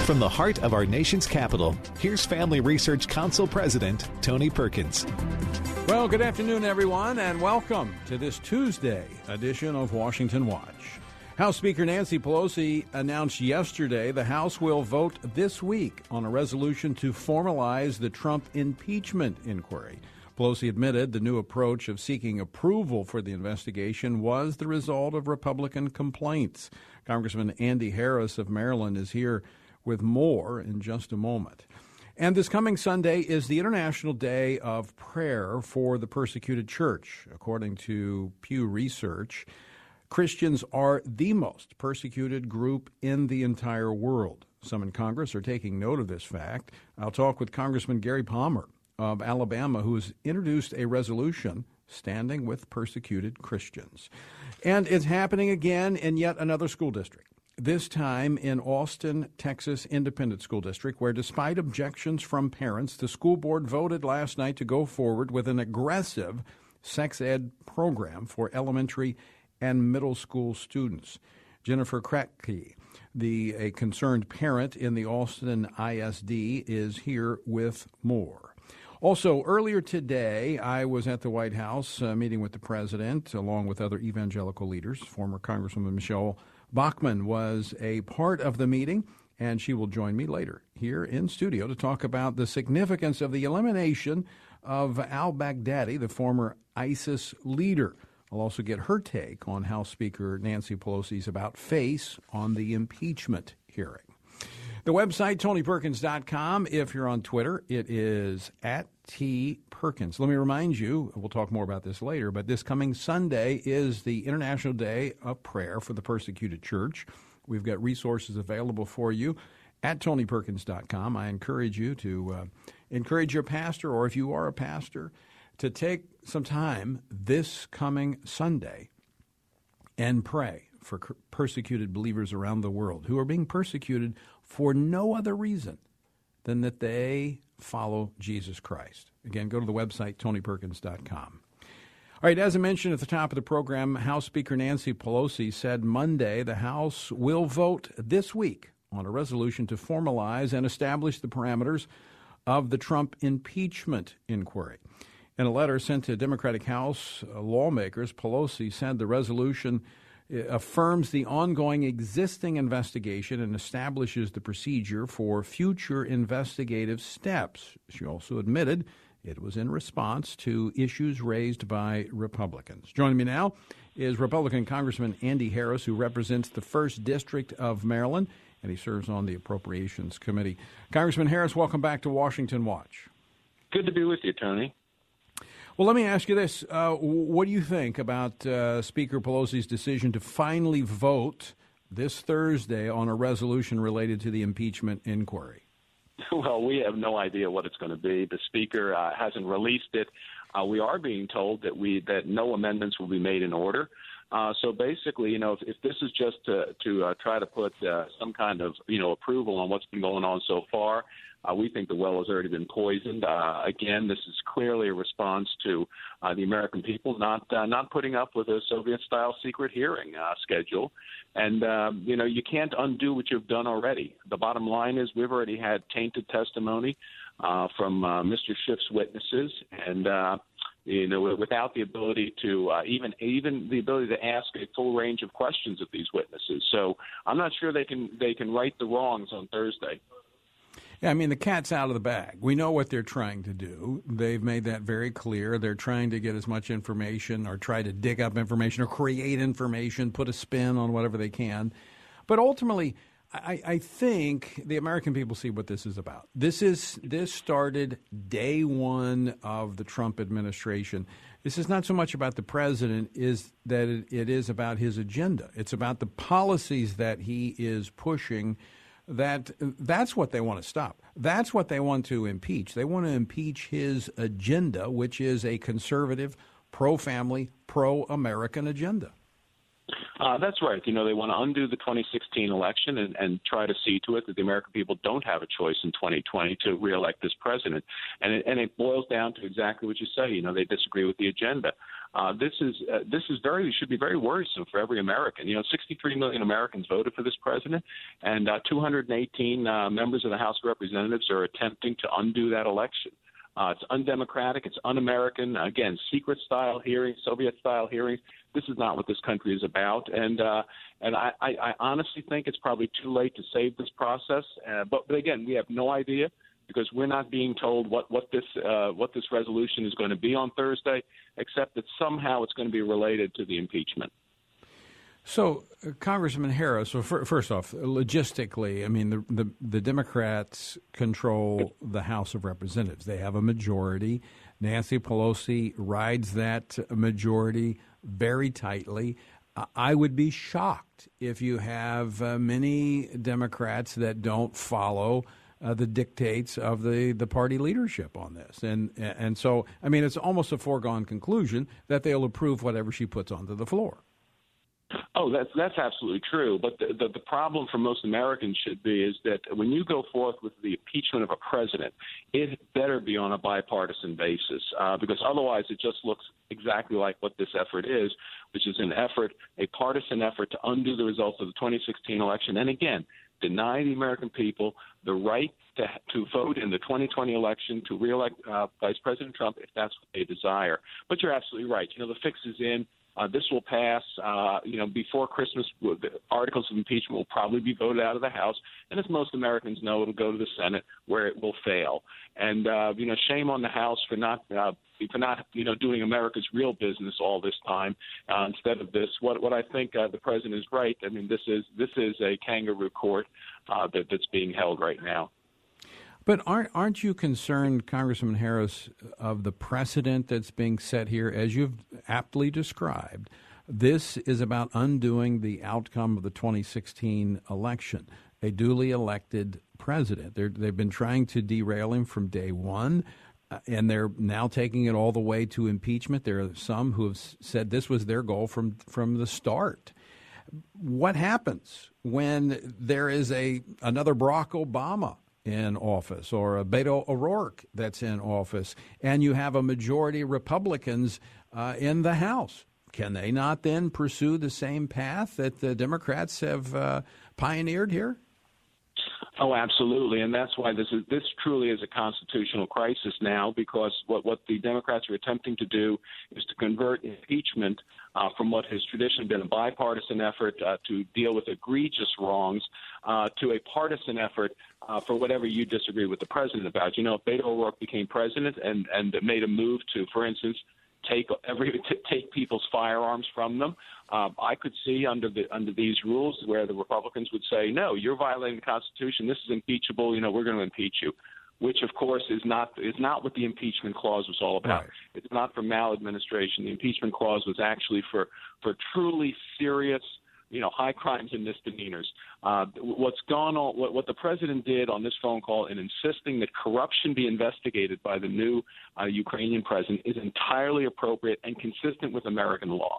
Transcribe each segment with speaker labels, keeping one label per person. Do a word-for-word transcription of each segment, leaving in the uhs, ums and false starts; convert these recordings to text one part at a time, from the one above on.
Speaker 1: From the heart of our nation's capital, here's Family Research Council President Tony Perkins.
Speaker 2: Well, good afternoon, everyone, and welcome to this Tuesday edition of Washington Watch. House Speaker Nancy Pelosi announced yesterday the House will vote this week on a resolution to formalize the Trump impeachment inquiry. Pelosi admitted the new approach of seeking approval for the investigation was the result of Republican complaints. Congressman Andy Harris of Maryland is here with more in just a moment. And this coming Sunday is the International Day of Prayer for the Persecuted Church. According to Pew Research, Christians are the most persecuted group in the entire world. Some in Congress are taking note of this fact. I'll talk with Congressman Gary Palmer of Alabama, who has introduced a resolution standing with persecuted Christians. And it's happening again in yet another school district. This time in Austin, Texas Independent School District, where despite objections from parents, the school board voted last night to go forward with an aggressive sex ed program for elementary and middle school students. Jennifer Kratke, the a concerned parent in the Austin I S D, is here with more. Also, earlier today, I was at the White House uh, meeting with the president, along with other evangelical leaders. Former Congresswoman Michelle Bachmann was a part of the meeting, and she will join me later here in studio to talk about the significance of the elimination of al-Baghdadi, the former ISIS leader. I'll also get her take on House Speaker Nancy Pelosi's about-face on the impeachment hearing. The website, tony perkins dot com. If you're on Twitter, it is at T Perkins. Let me remind you, we'll talk more about this later, but this coming Sunday is the International Day of Prayer for the Persecuted Church. We've got resources available for you at tony perkins dot com. I encourage you to uh, encourage your pastor, or if you are a pastor, to take some time this coming Sunday and pray for persecuted believers around the world who are being persecuted for no other reason than that they follow Jesus Christ. Again, go to the website, tony perkins dot com. All right, as I mentioned at the top of the program, House Speaker Nancy Pelosi said Monday the House will vote this week on a resolution to formalize and establish the parameters of the Trump impeachment inquiry. In a letter sent to Democratic House lawmakers, Pelosi said the resolution affirms the ongoing existing investigation and establishes the procedure for future investigative steps. She also admitted it was in response to issues raised by Republicans. Joining me now is Republican Congressman Andy Harris, who represents the first District of Maryland, and he serves on the Appropriations Committee. Congressman Harris, welcome back to Washington Watch.
Speaker 3: Good to be with you, Tony.
Speaker 2: Well, let me ask you this. Uh, what do you think about uh, Speaker Pelosi's decision to finally vote this Thursday on a resolution related to the impeachment inquiry?
Speaker 3: Well, we have no idea what it's going to be. The Speaker uh, hasn't released it. Uh, we are being told that we that no amendments will be made in order. Uh, so basically, you know, if, if this is just to, to uh, try to put uh, some kind of, you know, approval on what's been going on so far, Uh, we think the well has already been poisoned. Uh, again, this is clearly a response to uh, the American people not uh, not putting up with a Soviet-style secret hearing uh, schedule. And, uh, you know, you can't undo what you've done already. The bottom line is we've already had tainted testimony uh, from uh, Mister Schiff's witnesses, and, uh, you know, without the ability to uh, even even the ability to ask a full range of questions of these witnesses. So I'm not sure they can they can right the wrongs on Thursday.
Speaker 2: Yeah, I mean, the cat's out of the bag. We know what they're trying to do. They've made that very clear. They're trying to get as much information or try to dig up information or create information, put a spin on whatever they can. But ultimately, I, I think the American people see what this is about. This is this started day one of the Trump administration. This is not so much about the president, is that it, it is about his agenda. It's about the policies that he is pushing. That that's what they want to stop. That's what they want to impeach. They want to impeach his agenda, which is a conservative, pro-family, pro-American agenda.
Speaker 3: Uh, that's right. You know, they want to undo the twenty sixteen election and, and try to see to it that the American people don't have a choice in twenty twenty to reelect this president. And it, and it boils down to exactly what you say. You know, they disagree with the agenda. Uh, this is uh, this is very should be very worrisome for every American. You know, sixty-three million Americans voted for this president, and uh, two hundred eighteen uh, members of the House of Representatives are attempting to undo that election. Uh, it's undemocratic. It's un-American. Again, secret-style hearings, Soviet-style hearings. This is not what this country is about. And uh, and I, I, I honestly think it's probably too late to save this process. Uh, but, but again, we have no idea because we're not being told what what this uh, what this resolution is going to be on Thursday, except that somehow it's going to be related to the impeachment.
Speaker 2: So, uh, Congressman Harris, well, for, first off, logistically, I mean, the, the the Democrats control the House of Representatives. They have a majority. Nancy Pelosi rides that majority very tightly. Uh, I would be shocked if you have uh, many Democrats that don't follow uh, the dictates of the, the party leadership on this. And, and so, I mean, it's almost a foregone conclusion that they'll approve whatever she puts onto the floor.
Speaker 3: Oh, that's that's absolutely true. But the, the, the problem for most Americans should be is that when you go forth with the impeachment of a president, it better be on a bipartisan basis uh, because otherwise it just looks exactly like what this effort is, which is an effort, a partisan effort to undo the results of the twenty sixteen election. And again, deny the American people the right to to vote in the twenty twenty election to reelect uh, Vice President Trump if that's what they desire. But you're absolutely right. You know, the fix is in. Uh, this will pass, uh, you know, before Christmas. The articles of impeachment will probably be voted out of the House, and as most Americans know, it'll go to the Senate, where it will fail. And uh, you know, shame on the House for not uh, for not you know doing America's real business all this time uh, instead of this. What what I think uh, the president is right. I mean, this is this is a kangaroo court uh, that, that's being held right now.
Speaker 2: But aren't aren't you concerned, Congressman Harris, of the precedent that's being set here, as you've aptly described? This is about undoing the outcome of the twenty sixteen election. A duly elected president. They're, they've been trying to derail him from day one, uh, and they're now taking it all the way to impeachment. There are some who have said this was their goal from from the start. What happens when there is a another Barack Obama in office or a Beto O'Rourke that's in office, and you have a majority of Republicans uh, in the House? Can they not then pursue the same path that the Democrats have uh, pioneered here?
Speaker 3: Oh, absolutely, and that's why this is this truly is a constitutional crisis now, because what, what the Democrats are attempting to do is to convert impeachment uh, from what has traditionally been a bipartisan effort uh, to deal with egregious wrongs uh, to a partisan effort uh, for whatever you disagree with the president about. You know, if Beto O'Rourke became president and, and made a move to, for instance, take every t- take people's firearms from them, Um, I could see under the under these rules where the Republicans would say, no, you're violating the Constitution. This is impeachable. You know, we're going to impeach you, which, of course, is not is not what the impeachment clause was all about. Right. It's not for maladministration. The impeachment clause was actually for for truly serious, you know, high crimes and misdemeanors. Uh, what's gone on, what, what the president did on this phone call in insisting that corruption be investigated by the new uh, Ukrainian president is entirely appropriate and consistent with American law.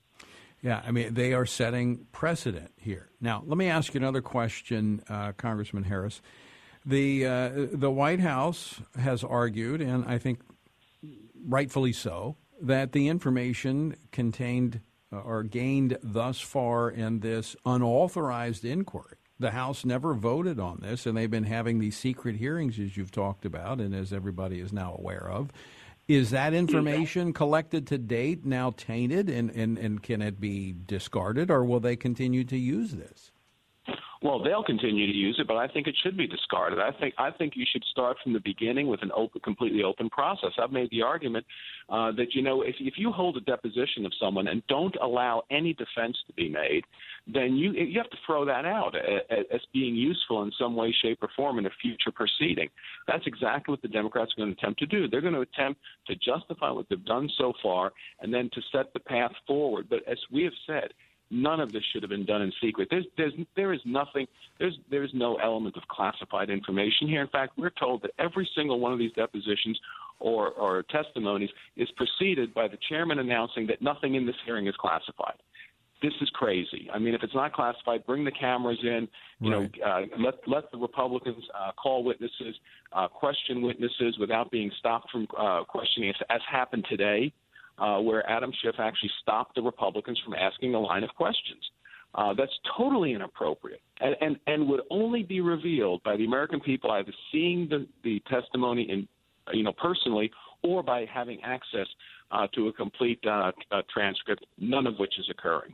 Speaker 2: Yeah, I mean, they are setting precedent here. Now, let me ask you another question, uh, Congressman Harris. The uh, the White House has argued, and I think rightfully so, that the information contained uh, or gained thus far in this unauthorized inquiry, the House never voted on this, and they've been having these secret hearings, as you've talked about, and as everybody is now aware of. Is that information collected to date now tainted, and, and, and can it be discarded, or will they continue to use this?
Speaker 3: Well, they'll continue to use it, but I think it should be discarded. I think I think you should start from the beginning with an open, completely open process. I've made the argument uh, that, you know, if, if you hold a deposition of someone and don't allow any defense to be made, then you you have to throw that out as, as being useful in some way, shape, or form in a future proceeding. That's exactly what the Democrats are going to attempt to do. They're going to attempt to justify what they've done so far and then to set the path forward. But as we have said, none of this should have been done in secret. There's, there's, there is nothing. There's, there's no element of classified information here. In fact, we're told that every single one of these depositions or, or testimonies is preceded by the chairman announcing that nothing in this hearing is classified. this is crazy. I mean, if it's not classified, bring the cameras in. You right. know, uh, let let the Republicans uh, call witnesses, uh, question witnesses without being stopped from uh, questioning, as, as happened today, uh, where Adam Schiff actually stopped the Republicans from asking a line of questions. Uh, that's totally inappropriate, and, and and would only be revealed by the American people either seeing the, the testimony in, you know, personally, or by having access uh, to a complete uh, uh, transcript, none of which is occurring.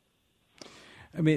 Speaker 2: I mean,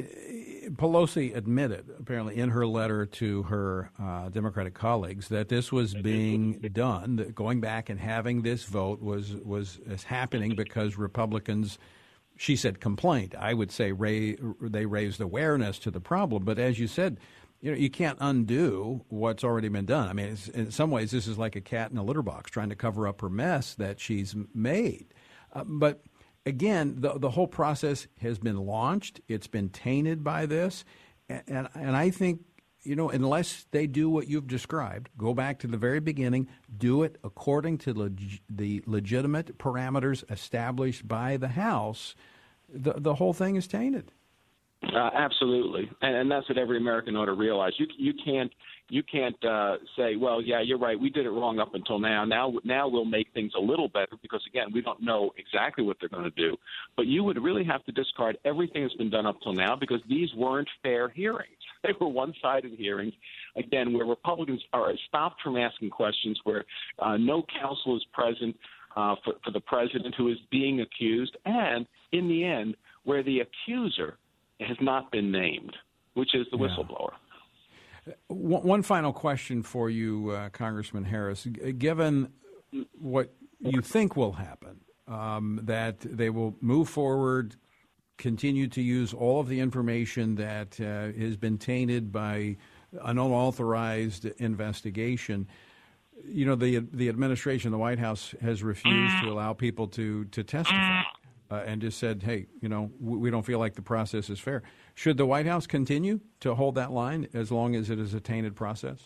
Speaker 2: Pelosi admitted, apparently, in her letter to her uh, Democratic colleagues that this was being done, that going back and having this vote was was, was happening because Republicans, she said, complained. I would say ray, they raised awareness to the problem. But as you said, you know, you can't undo what's already been done. I mean, it's, in some ways, this is like a cat in a litter box trying to cover up her mess that she's made. Uh, but Again, the the whole process has been launched. It's been tainted by this. And, and and I think, you know, unless they do what you've described, go back to the very beginning, do it according to leg- the legitimate parameters established by the House, the the whole thing is tainted.
Speaker 3: Uh, absolutely, and, and that's what every American ought to realize. You you can't you can't uh, say, well, yeah, you're right, we did it wrong up until now. Now now we'll make things a little better because again, we don't know exactly what they're going to do. But you would really have to discard everything that's been done up till now because these weren't fair hearings. They were one-sided hearings, again, where Republicans are stopped from asking questions, where uh, no counsel is present uh, for, for the president who is being accused, and in the end, where the accuser has not been named, which is the whistleblower.
Speaker 2: Yeah. One final question for you, uh, Congressman Harris. Given what you think will happen, um, that they will move forward, continue to use all of the information that uh, has been tainted by an unauthorized investigation, you know, the the administration, the White House, has refused to allow people to, to testify. Uh, and just said, hey, you know, we, we don't feel like the process is fair. Should the White House continue to hold that line as long as it is a tainted process?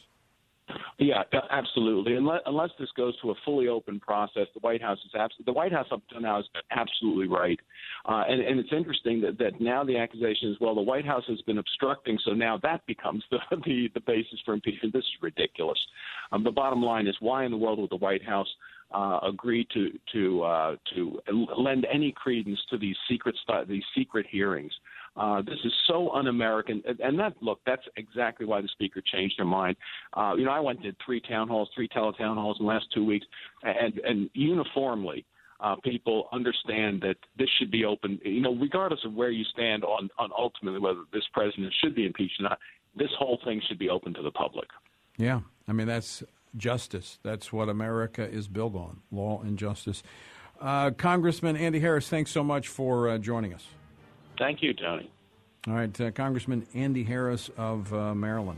Speaker 3: Yeah, absolutely. Unless, unless this goes to a fully open process, the White House is absolutely. The White House up to now is absolutely right. Uh, and, and it's interesting that, that now the accusation is, well, the White House has been obstructing, so now that becomes the the, the basis for impeachment. This is ridiculous. Um, the bottom line is, why in the world would the White House Uh, agree to to uh, to lend any credence to these secret st- these secret hearings? Uh, this is so un-American, and, and that look that's exactly why the Speaker changed her mind. Uh, you know, I went to three town halls, three teletown halls in the last two weeks, and and uniformly, uh, people understand that this should be open. You know, regardless of where you stand on on ultimately whether this president should be impeached or not, this whole thing should be open to the public.
Speaker 2: Yeah, I mean that's justice. That's what America is built on, law and justice. Uh, Congressman Andy Harris, thanks so much for uh, joining us.
Speaker 3: Thank you, Tony.
Speaker 2: All right, uh, Congressman Andy Harris of uh, Maryland.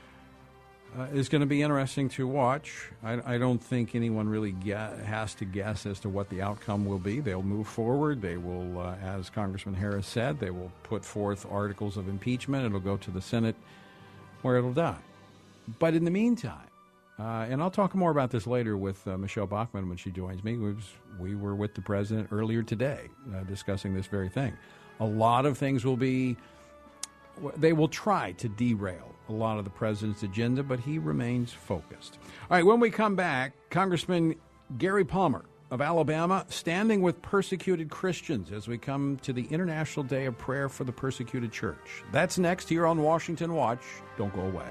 Speaker 2: Uh, it's going to be interesting to watch. I, I don't think anyone really get, has to guess as to what the outcome will be. They'll move forward. They will, uh, as Congressman Harris said, they will put forth articles of impeachment. It'll go to the Senate where it'll die. But in the meantime, Uh, and I'll talk more about this later with uh, Michelle Bachmann when she joins me. We, was, we were with the president earlier today uh, discussing this very thing. A lot of things will be, they will try to derail a lot of the president's agenda, but he remains focused. All right, when we come back, Congressman Gary Palmer of Alabama standing with persecuted Christians as we come to the International Day of Prayer for the Persecuted Church. That's next here on Washington Watch. Don't go away.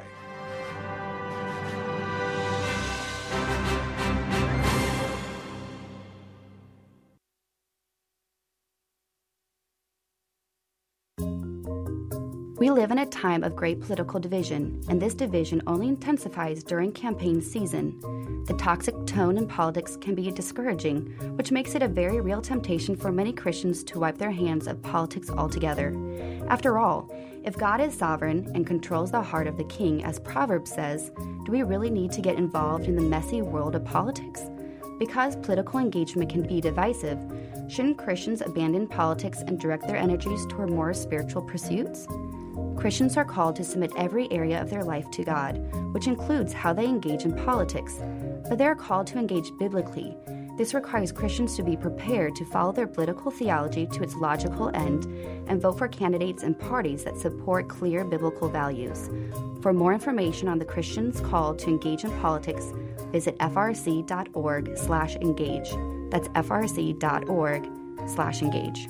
Speaker 4: We live in a time of great political division, and this division only intensifies during campaign season. The toxic tone in politics can be discouraging, which makes it a very real temptation for many Christians to wipe their hands of politics altogether. After all, if God is sovereign and controls the heart of the king, as Proverbs says, do we really need to get involved in the messy world of politics? Because political engagement can be divisive, shouldn't Christians abandon politics and direct their energies toward more spiritual pursuits? Christians are called to submit every area of their life to God, which includes how they engage in politics, but they are called to engage biblically, This requires Christians to be prepared to follow their political theology to its logical end and vote for candidates and parties that support clear biblical values. For more information on the Christians' call to engage in politics, visit frc.org slash engage. That's frc.org slash engage.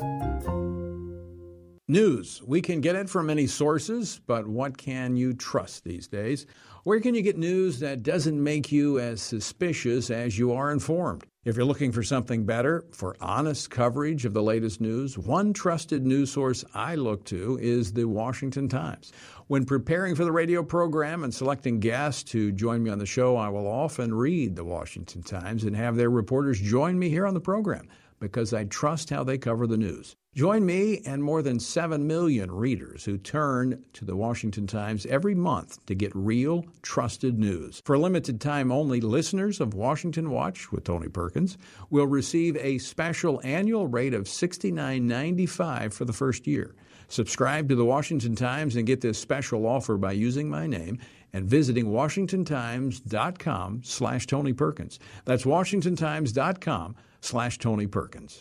Speaker 2: News. We can get it from many sources, but what can you trust these days? Where can you get news that doesn't make you as suspicious as you are informed? If you're looking for something better, for honest coverage of the latest news, one trusted news source I look to is the Washington Times. When preparing for the radio program and selecting guests to join me on the show, I will often read the Washington Times and have their reporters join me here on the program because I trust how they cover the news. Join me and more than seven million readers who turn to the Washington Times every month to get real, trusted news. For a limited time only, listeners of Washington Watch with Tony Perkins will receive a special annual rate of sixty-nine ninety-five for the first year. Subscribe to the Washington Times and get this special offer by using my name and visiting washingtontimes.com slash Tony Perkins. That's washingtontimes.com slash Tony Perkins.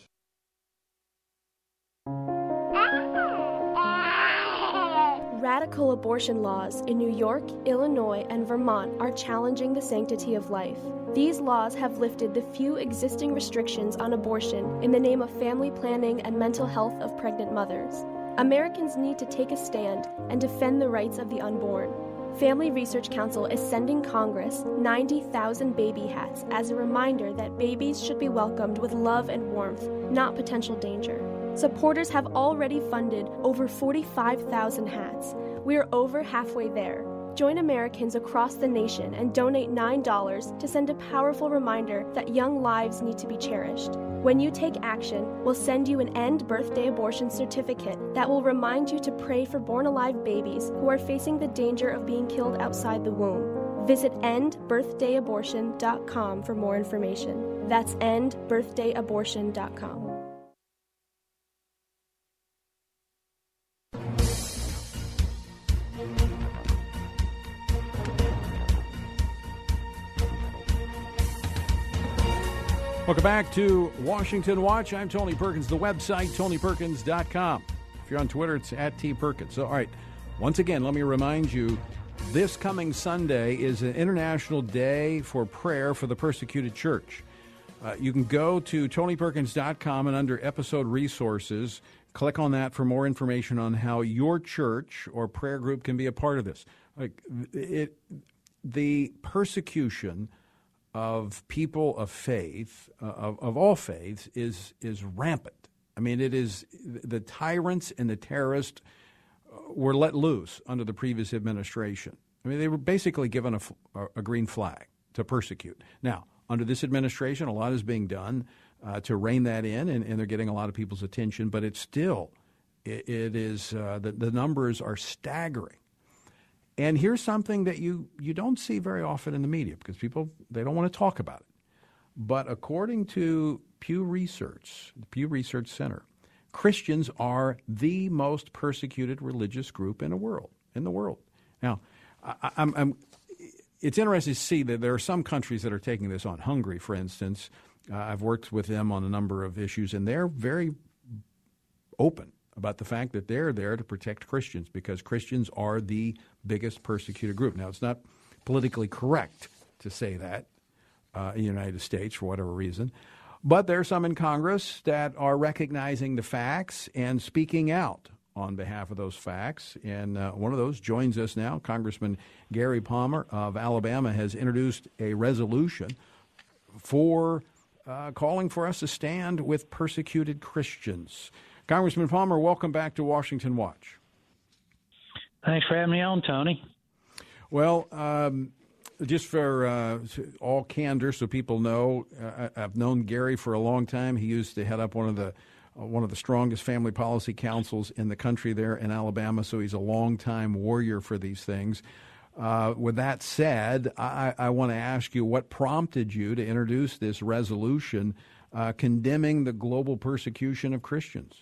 Speaker 5: Radical abortion laws in New York, Illinois, and Vermont are challenging the sanctity of life. These laws have lifted the few existing restrictions on abortion in the name of family planning and mental health of pregnant mothers. Americans need to take a stand and defend the rights of the unborn. Family Research Council is sending Congress ninety thousand baby hats as a reminder that babies should be welcomed with love and warmth, not potential danger. Supporters have already funded over forty-five thousand hats. We are over halfway there. Join Americans across the nation and donate nine dollars to send a powerful reminder that young lives need to be cherished. When you take action, we'll send you an End Birthday Abortion certificate that will remind you to pray for born-alive babies who are facing the danger of being killed outside the womb. Visit end birthday abortion dot com for more information. That's end birthday abortion dot com.
Speaker 2: Welcome back to Washington Watch. I'm Tony Perkins. The website, tony perkins dot com. If you're on Twitter, it's at T Perkins. So, all right, once again, let me remind you, this coming Sunday is an International Day for Prayer for the Persecuted Church. Uh, you can go to tony perkins dot com and under Episode Resources, click on that for more information on how your church or prayer group can be a part of this. Like it, the persecution of people of faith, uh, of, of all faiths, is is rampant. I mean, it is the tyrants and the terrorists were let loose under the previous administration. I mean, they were basically given a, a green flag to persecute. Now, under this administration, a lot is being done uh, to rein that in, and, and they're getting a lot of people's attention. But it's still, it, it is uh, the, the numbers are staggering. And here's something that you, you don't see very often in the media because people, they don't want to talk about it. But according to Pew Research, the Pew Research Center, Christians are the most persecuted religious group in the world. In the world. Now, I, I'm, I'm, it's interesting to see that there are some countries that are taking this on. Hungary, for instance, uh, I've worked with them on a number of issues, and they're very open about the fact that they're there to protect Christians because Christians are the biggest persecuted group. Now, it's not politically correct to say that uh, in the United States for whatever reason, but there are some in Congress that are recognizing the facts and speaking out on behalf of those facts. And uh, one of those joins us now. Congressman Gary Palmer of Alabama has introduced a resolution for uh, calling for us to stand with persecuted Christians. Congressman Palmer, welcome back to Washington Watch.
Speaker 6: Thanks for having me on, Tony.
Speaker 2: Well, um, just for uh, all candor, so people know, uh, I've known Gary for a long time. He used to head up one of the uh, one of the strongest family policy councils in the country there in Alabama, so he's a longtime warrior for these things. Uh, with that said, I, I want to ask you what prompted you to introduce this resolution uh, condemning the global persecution of Christians?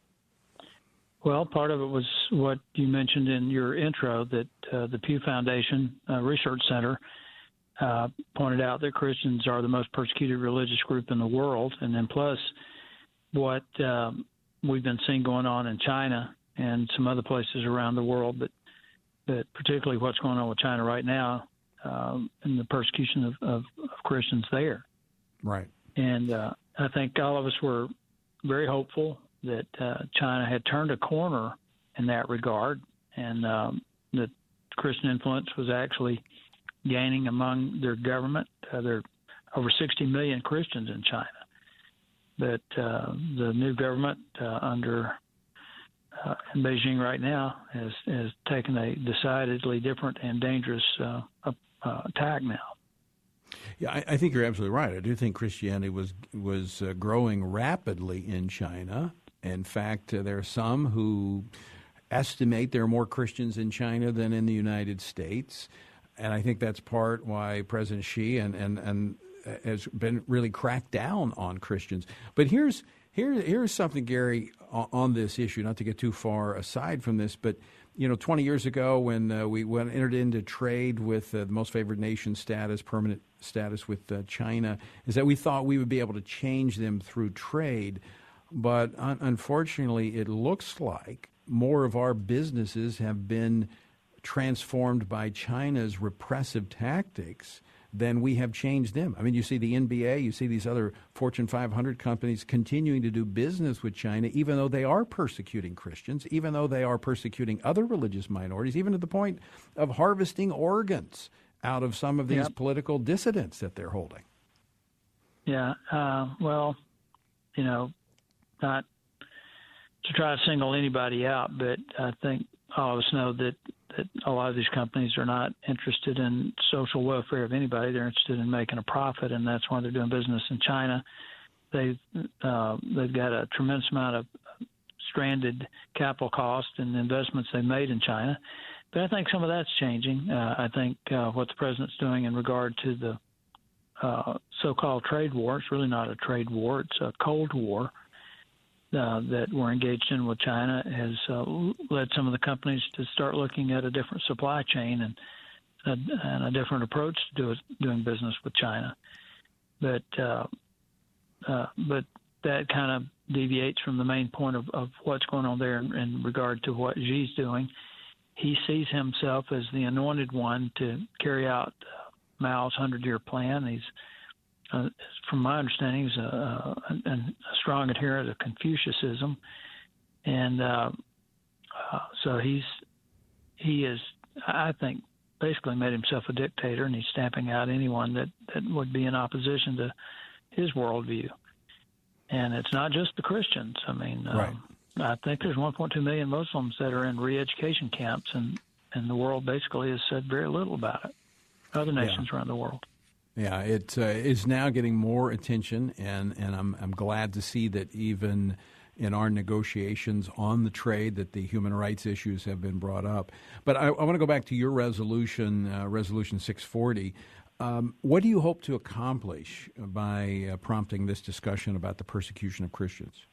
Speaker 6: Well, part of it was what you mentioned in your intro, that uh, the Pew Foundation uh, Research Center uh, pointed out that Christians are the most persecuted religious group in the world. And then plus what um, we've been seeing going on in China and some other places around the world, but, but particularly what's going on with China right now um, and the persecution of, of, of Christians there.
Speaker 2: Right.
Speaker 6: And uh, I think all of us were very hopeful that uh, China had turned a corner in that regard, and um, that Christian influence was actually gaining among their government. Uh, there are over sixty million Christians in China. But uh, the new government uh, under uh, in Beijing right now has, has taken a decidedly different and dangerous uh, uh, attack now.
Speaker 2: Yeah, I, I think you're absolutely right. I do think Christianity was was uh, growing rapidly in China. In fact, uh, there are some who estimate there are more Christians in China than in the United States. And I think that's part why President Xi and, and, and has been really cracked down on Christians. But here's here here's something, Gary, on, on this issue, not to get too far aside from this, but you know, twenty years ago when uh, we went entered into trade with uh, the most favored nation status, permanent status with uh, China, is that we thought we would be able to change them through trade. But un- unfortunately, it looks like more of our businesses have been transformed by China's repressive tactics than we have changed them. I mean, you see the N B A, you see these other Fortune five hundred companies continuing to do business with China, even though they are persecuting Christians, even though they are persecuting other religious minorities, even to the point of harvesting organs out of some of these yep. political dissidents that they're holding.
Speaker 6: Yeah, uh, well, you know, not to try to single anybody out, but I think all of us know that, that a lot of these companies are not interested in social welfare of anybody. They're interested in making a profit, and that's why they're doing business in China. They've, uh, they've got a tremendous amount of stranded capital cost and investments they made in China. But I think some of that's changing. Uh, I think uh, what the president's doing in regard to the uh, so-called trade war, it's really not a trade war, it's a Cold War, Uh, that we're engaged in with China has uh, led some of the companies to start looking at a different supply chain and a, and a different approach to do, doing business with China. But uh, uh, but that kind of deviates from the main point of, of what's going on there in, in regard to what Xi's doing. He sees himself as the anointed one to carry out uh, Mao's hundred-year plan. He's Uh, from my understanding, he's a, a, a strong adherent of Confucianism, and uh, uh, so he's he is, I think, basically made himself a dictator, and he's stamping out anyone that, that would be in opposition to his worldview. And it's not just the Christians. I mean,
Speaker 2: right.
Speaker 6: um, I think there's one point two million Muslims that are in re-education camps, and, and the world basically has said very little about it. Other nations
Speaker 2: yeah.
Speaker 6: around the world.
Speaker 2: Yeah, it uh, is now getting more attention, and, and I'm I'm glad to see that even in our negotiations on the trade that the human rights issues have been brought up. But I, I want to go back to your resolution, uh, Resolution six forty. Um, what do you hope to accomplish by uh, prompting this discussion about the persecution of Christians?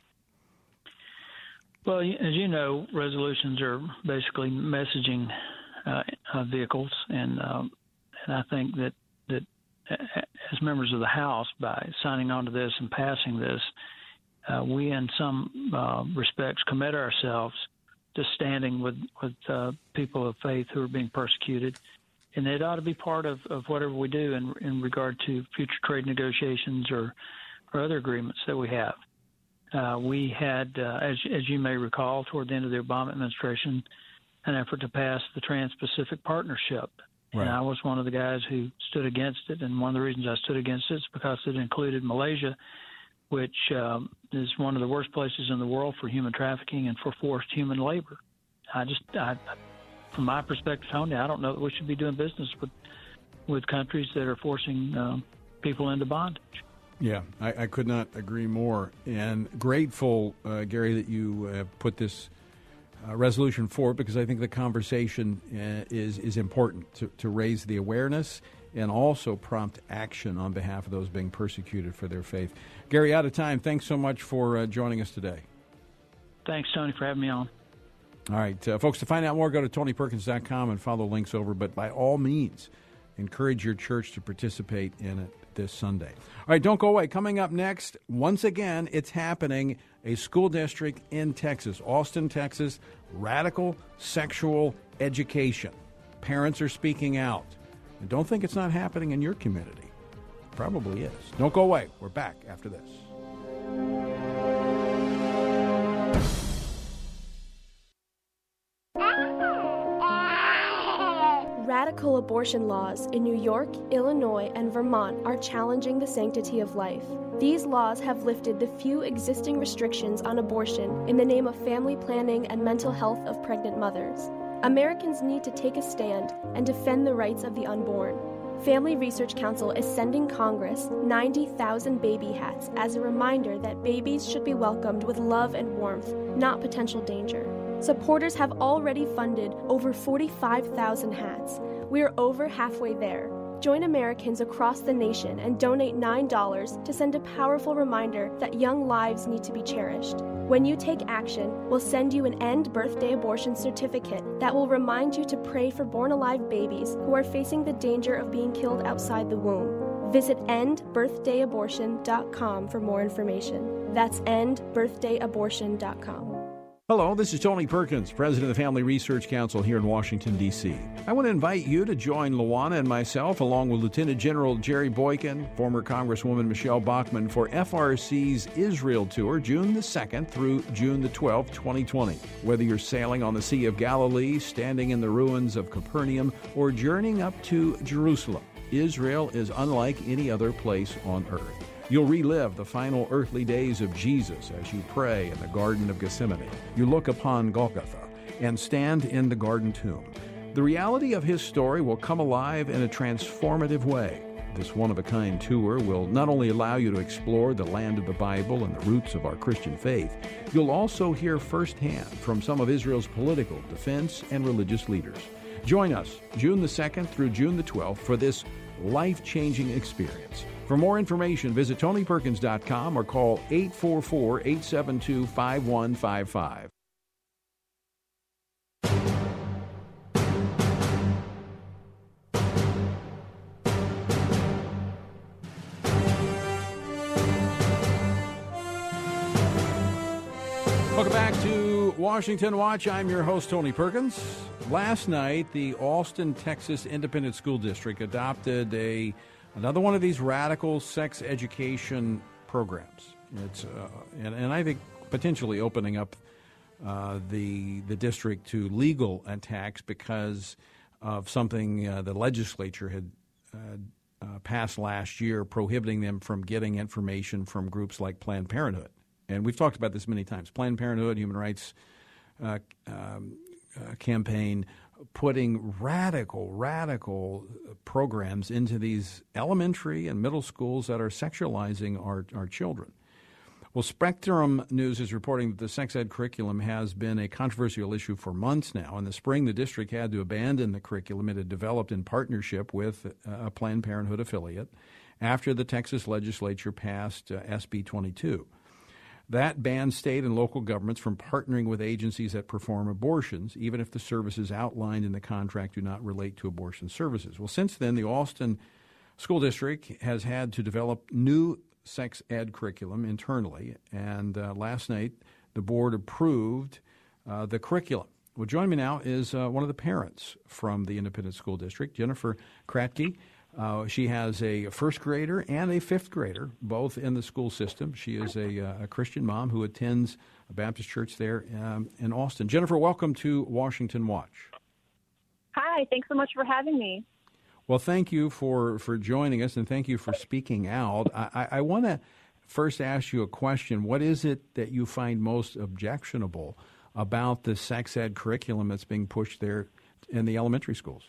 Speaker 6: Well, as you know, resolutions are basically messaging uh, uh, vehicles, and um, and I think that that. as members of the House, by signing on to this and passing this, uh, we in some uh, respects commit ourselves to standing with, with uh, people of faith who are being persecuted. And it ought to be part of, of whatever we do in, in regard to future trade negotiations or, or other agreements that we have. Uh, we had, uh, as, as you may recall, toward the end of the Obama administration, an effort to pass the Trans-Pacific Partnership. Right. And I was one of the guys who stood against it, and one of the reasons I stood against it is because it included Malaysia, which um, is one of the worst places in the world for human trafficking and for forced human labor. I just, I, from my perspective, Tony, I don't know that we should be doing business with with countries that are forcing um, people into bondage.
Speaker 2: Yeah, I, I could not agree more. And grateful, uh, Gary, that you uh, put this Uh, resolution four, because I think the conversation uh, is is important to, to raise the awareness and also prompt action on behalf of those being persecuted for their faith. Gary, out of time. Thanks so much for uh, joining us today.
Speaker 6: Thanks, Tony, for having me on.
Speaker 2: All right, uh, folks, to find out more, go to tony perkins dot com and follow links over. But by all means, encourage your church to participate in it this Sunday. All right, don't go away. Coming up next, once again, it's happening, a school district in Texas, Austin, Texas, radical sexual education. Parents are speaking out. And don't think it's not happening in your community. Probably is. Don't go away. We're back after this.
Speaker 5: Radical abortion laws in New York, Illinois, and Vermont are challenging the sanctity of life. These laws have lifted the few existing restrictions on abortion in the name of family planning and mental health of pregnant mothers. Americans need to take a stand and defend the rights of the unborn. Family Research Council is sending Congress ninety thousand baby hats as a reminder that babies should be welcomed with love and warmth, not potential danger. Supporters have already funded over forty-five thousand hats. We are over halfway there. Join Americans across the nation and donate nine dollars to send a powerful reminder that young lives need to be cherished. When you take action, we'll send you an End Birthday Abortion certificate that will remind you to pray for born-alive babies who are facing the danger of being killed outside the womb. Visit end birthday abortion dot com for more information. That's end birthday abortion dot com.
Speaker 2: Hello, this is Tony Perkins, President of the Family Research Council here in Washington, D C I want to invite you to join Luana and myself, along with Lieutenant General Jerry Boykin, former Congresswoman Michelle Bachmann, for F R C's Israel Tour, June the second through June the twelfth, twenty twenty. Whether you're sailing on the Sea of Galilee, standing in the ruins of Capernaum, or journeying up to Jerusalem, Israel is unlike any other place on earth. You'll relive the final earthly days of Jesus as you pray in the Garden of Gethsemane. You look upon Golgotha and stand in the garden tomb. The reality of his story will come alive in a transformative way. This one-of-a-kind tour will not only allow you to explore the land of the Bible and the roots of our Christian faith, you'll also hear firsthand from some of Israel's political, defense, and religious leaders. Join us June the second through June the twelfth for this life-changing experience. For more information, visit tony perkins dot com or call eight four four, eight seven two, five one five five. Welcome back to Washington Watch. I'm your host, Tony Perkins. Last night, the Austin, Texas Independent School District adopted a another one of these radical sex education programs. It's uh, and, and I think potentially opening up uh, the the district to legal attacks because of something uh, the legislature had uh, uh, passed last year, prohibiting them from getting information from groups like Planned Parenthood. And we've talked about this many times. Planned Parenthood, Human Rights uh, um, uh, Campaign, putting radical, radical programs into these elementary and middle schools that are sexualizing our, our children. Well, Spectrum News is reporting that the sex ed curriculum has been a controversial issue for months now. In the spring, the district had to abandon the curriculum it had developed in partnership with a Planned Parenthood affiliate after the Texas legislature passed uh, S B twenty-two. That bans state and local governments from partnering with agencies that perform abortions, even if the services outlined in the contract do not relate to abortion services. Well, since then, the Austin School District has had to develop new sex ed curriculum internally, and uh, last night the board approved uh, the curriculum. Well, joining me now is uh, one of the parents from the Independent School District, Jennifer Kratke. Uh, she has a first grader and a fifth grader, both in the school system. She is a, uh, a Christian mom who attends a Baptist church there um, in Austin. Jennifer, welcome to Washington Watch.
Speaker 7: Hi, thanks so much for having me.
Speaker 2: Well, thank you for, for joining us, and thank you for speaking out. I, I, I want to first ask you a question. What is it that you find most objectionable about the sex ed curriculum that's being pushed there in the elementary schools?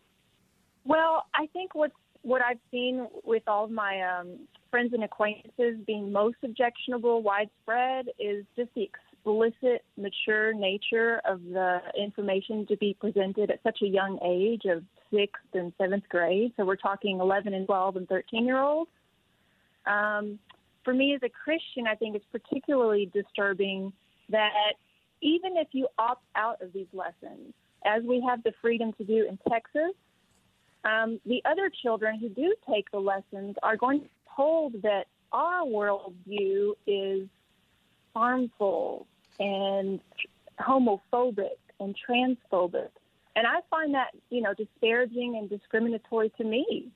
Speaker 7: Well, I think what's, what I've seen with all of my um, friends and acquaintances being most objectionable, widespread, is just the explicit, mature nature of the information to be presented at such a young age of sixth and seventh grade. So we're talking eleven and twelve and thirteen-year-olds. Um, for me as a Christian, I think it's particularly disturbing that even if you opt out of these lessons, as we have the freedom to do in Texas, um, the other children who do take the lessons are going to be told that our worldview is harmful and homophobic and transphobic. And I find that, you know, disparaging and discriminatory to me.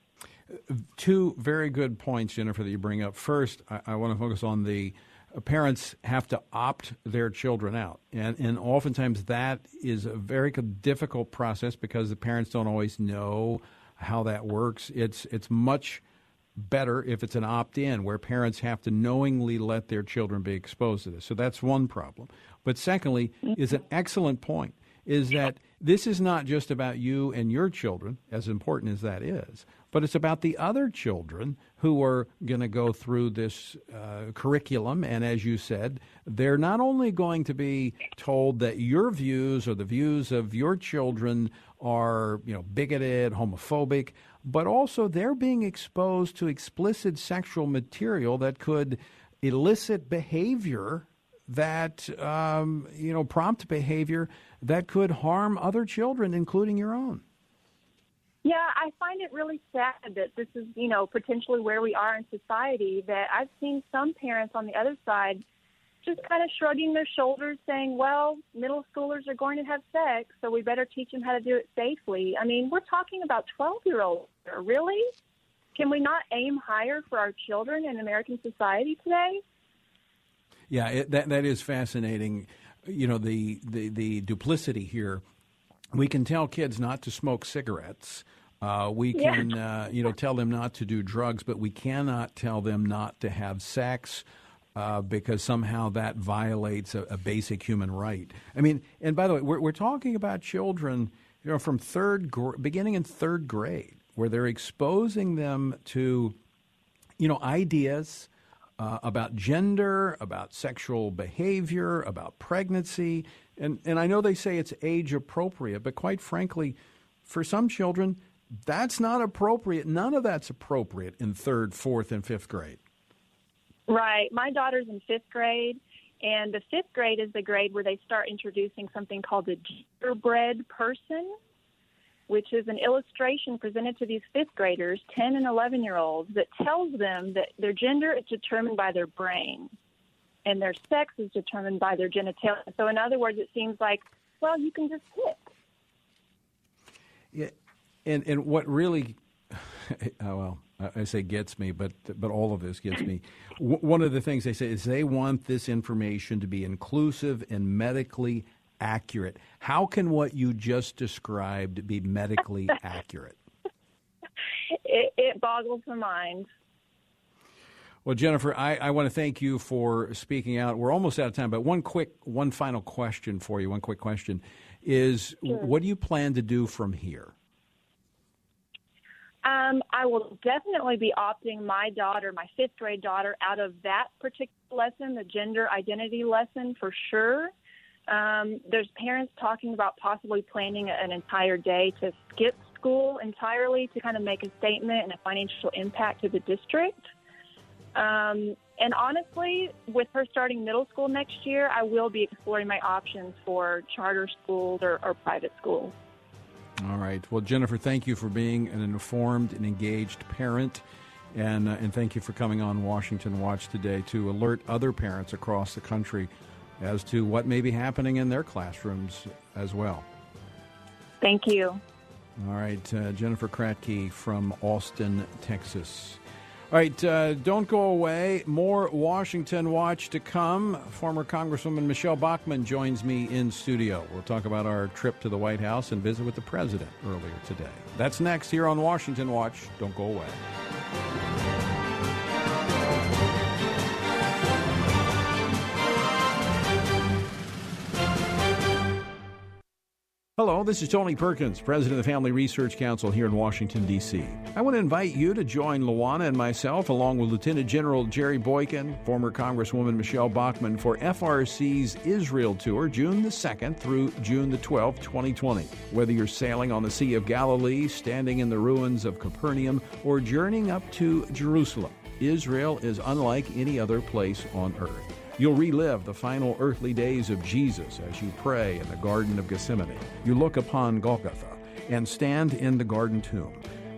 Speaker 2: Two very good points, Jennifer, that you bring up. First, I, I want to focus on the uh, parents have to opt their children out. And, and oftentimes that is a very difficult process because the parents don't always know how that works. It's it's much better if it's an opt-in where parents have to knowingly let their children be exposed to this. So that's one problem. But secondly, is an excellent point, is that this is not just about you and your children, as important as that is, but it's about the other children who are going to go through this uh, curriculum. And as you said, they're not only going to be told that your views or the views of your children are, you know, bigoted, homophobic, but also they're being exposed to explicit sexual material that could elicit behavior that, um, you know, prompt behavior that could harm other children, including your own.
Speaker 7: Yeah, I find it really sad that this is, you know, potentially where we are in society, that I've seen some parents on the other side just kind of shrugging their shoulders saying, well, middle schoolers are going to have sex, so we better teach them how to do it safely. I mean, we're talking about twelve-year-olds. Really? Can we not aim higher for our children in American society today?
Speaker 2: Yeah, it, that that is fascinating. You know, the, the, the duplicity here. We can tell kids not to smoke cigarettes. Uh, we can, yeah. uh, you know, tell them not to do drugs, but we cannot tell them not to have sex uh, because somehow that violates a, a basic human right. I mean, and by the way, we're, we're talking about children, you know, from third, gr- beginning in third grade, where they're exposing them to, you know, ideas Uh, about gender, about sexual behavior, about pregnancy. And, and I know they say it's age appropriate, but quite frankly, for some children, that's not appropriate. None of that's appropriate in third, fourth, and fifth grade.
Speaker 7: Right. My daughter's in fifth grade, and the fifth grade is the grade where they start introducing something called the genderbread person, which is an illustration presented to these fifth graders, ten and eleven-year-olds, that tells them that their gender is determined by their brain and their sex is determined by their genitalia. So in other words, it seems like, well, you can just pick.
Speaker 2: Yeah, and, and what really, oh, well, I say gets me, but but all of this gets me. W- one of the things they say is they want this information to be inclusive and medically accurate. How can what you just described be medically accurate?
Speaker 7: It, it boggles the mind.
Speaker 2: Well, Jennifer, I, I want to thank you for speaking out. We're almost out of time, but one quick, one final question for you, one quick question is, sure. What do you plan to do from here?
Speaker 7: Um, I will definitely be opting my daughter, my fifth grade daughter, out of that particular lesson, the gender identity lesson, for sure. Um, there's parents talking about possibly planning an entire day to skip school entirely to kind of make a statement and a financial impact to the district. Um, and honestly, with her starting middle school next year, I will be exploring my options for charter schools or, or private schools.
Speaker 2: All right. Well, Jennifer, thank you for being an informed and engaged parent. And, uh, and thank you for coming on Washington Watch today to alert other parents across the country as to what may be happening in their classrooms as well.
Speaker 7: Thank you.
Speaker 2: All right, uh, Jennifer Kratke from Austin, Texas. All right, uh, don't go away. More Washington Watch to come. Former Congresswoman Michelle Bachmann joins me in studio. We'll talk about our trip to the White House and visit with the president earlier today. That's next here on Washington Watch. Don't go away. Hello, this is Tony Perkins, president of the Family Research Council here in Washington, D C I want to invite you to join Luana and myself, along with Lieutenant General Jerry Boykin, former Congresswoman Michelle Bachmann, for F R C's Israel Tour, June the second through June the twelfth, twenty twenty. Whether you're sailing on the Sea of Galilee, standing in the ruins of Capernaum, or journeying up to Jerusalem, Israel is unlike any other place on earth. You'll relive the final earthly days of Jesus as you pray in the Garden of Gethsemane. You look upon Golgotha and stand in the garden tomb.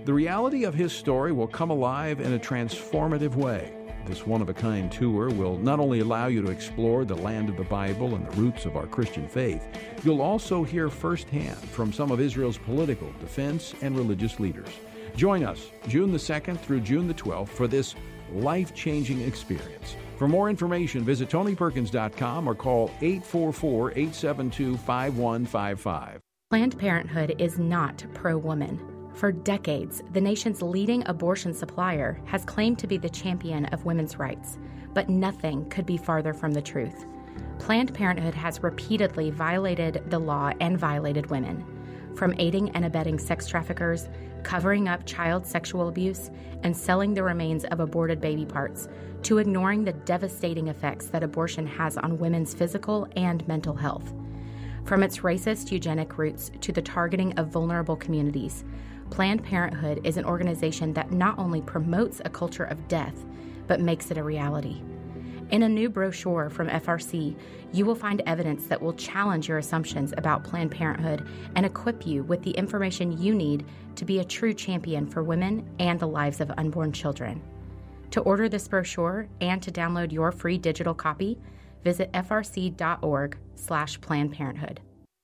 Speaker 2: The reality of his story will come alive in a transformative way. This one-of-a-kind tour will not only allow you to explore the land of the Bible and the roots of our Christian faith, you'll also hear firsthand from some of Israel's political, defense, and religious leaders. Join us June the second through June the twelfth for this life-changing experience. For more information, visit tony perkins dot com or call eight four four, eight seven two, five one five five.
Speaker 8: Planned Parenthood is not pro-woman. For decades, the nation's leading abortion supplier has claimed to be the champion of women's rights, but nothing could be farther from the truth. Planned Parenthood has repeatedly violated the law and violated women. From aiding and abetting sex traffickers, covering up child sexual abuse, and selling the remains of aborted baby parts, to ignoring the devastating effects that abortion has on women's physical and mental health. From its racist eugenic roots to the targeting of vulnerable communities, Planned Parenthood is an organization that not only promotes a culture of death, but makes it a reality. In a new brochure from F R C, you will find evidence that will challenge your assumptions about Planned Parenthood and equip you with the information you need to be a true champion for women and the lives of unborn children. To order this brochure and to download your free digital copy, visit f r c dot org slash Planned Parenthood.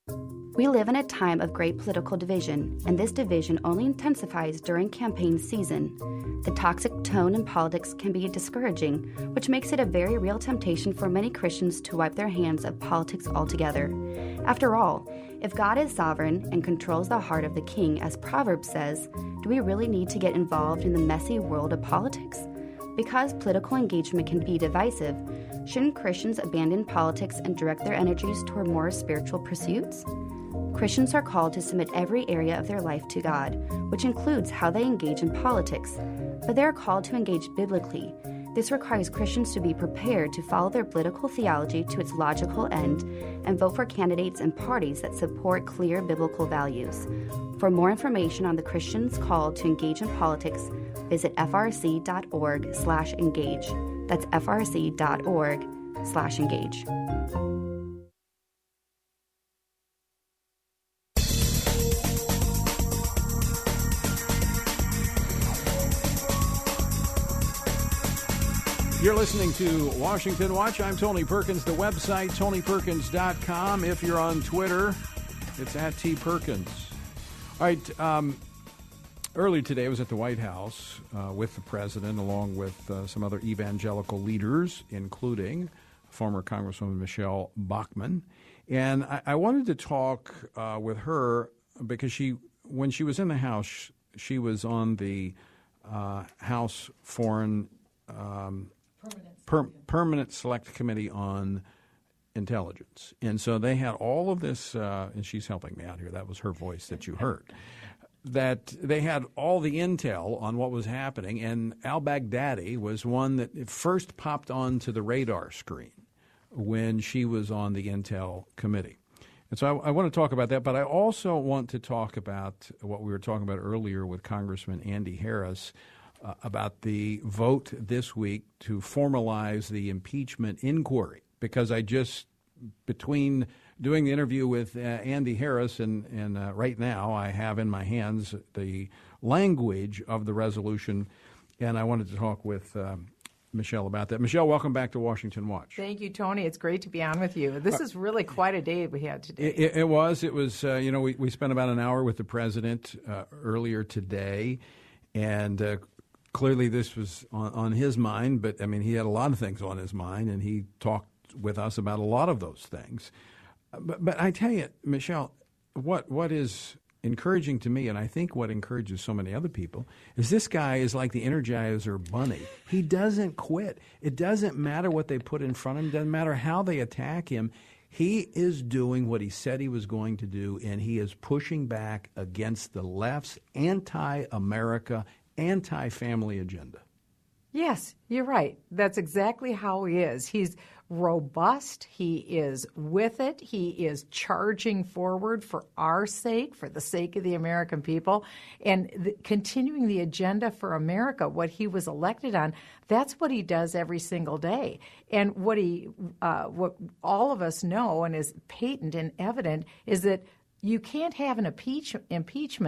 Speaker 4: We live in a time of great political division, and this division only intensifies during campaign season. The toxic tone in politics can be discouraging, which makes it a very real temptation for many Christians to wipe their hands of politics altogether. After all, if God is sovereign and controls the heart of the king, as Proverbs says, do we really need to get involved in the messy world of politics? Because political engagement can be divisive, shouldn't Christians abandon politics and direct their energies toward more spiritual pursuits? Christians are called to submit every area of their life to God, which includes how they engage in politics, but they are called to engage biblically. This requires Christians to be prepared to follow their political theology to its logical end and vote for candidates and parties that support clear biblical values. For more information on the Christians called to engage in politics, visit f r c dot org slash engage. That's f r c dot org slash engage.
Speaker 2: You're listening to Washington Watch. I'm Tony Perkins. The website, tony perkins dot com. If you're on Twitter, it's at T Perkins. All right. Um, earlier today, I was at the White House uh, with the president, along with uh, some other evangelical leaders, including former Congresswoman Michelle Bachmann. And I, I wanted to talk uh, with her because she, when she was in the House, she was on the uh, House Foreign um, Per, Permanent Select Committee on Intelligence. And so they had all of this, uh, and she's helping me out here. That was her voice that you heard. That they had all the intel on what was happening, and al-Baghdadi was one that first popped onto the radar screen when she was on the Intel Committee. And so I, I want to talk about that, but I also want to talk about what we were talking about earlier with Congressman Andy Harris, Uh, about the vote this week to formalize the impeachment inquiry, because I just, between doing the interview with uh, Andy Harris and, and uh, right now I have in my hands the language of the resolution, and I wanted to talk with um, Michelle about that. Michelle, welcome back to Washington Watch.
Speaker 9: Thank you, Tony. It's great to be on with you. This is really quite a day we had today.
Speaker 2: It, it was. It was, uh, you know, we, we spent about an hour with the president uh, earlier today, and uh, clearly this was on, on his mind, but, I mean, he had a lot of things on his mind, and he talked with us about a lot of those things. But, but I tell you, Michelle, what what is encouraging to me, and I think what encourages so many other people, is this guy is like the Energizer Bunny. He doesn't quit. It doesn't matter what they put in front of him. It doesn't matter how they attack him. He is doing what he said he was going to do, and he is pushing back against the left's anti-America, anti-family agenda.
Speaker 9: Yes, you're right. That's exactly how he is. He's robust. He is with it. He is charging forward for our sake, for the sake of the American people, and the, continuing the agenda for America, what he was elected on. That's what he does every single day. And what he, uh, what all of us know and is patent and evident is that you can't have an impeach, impeachment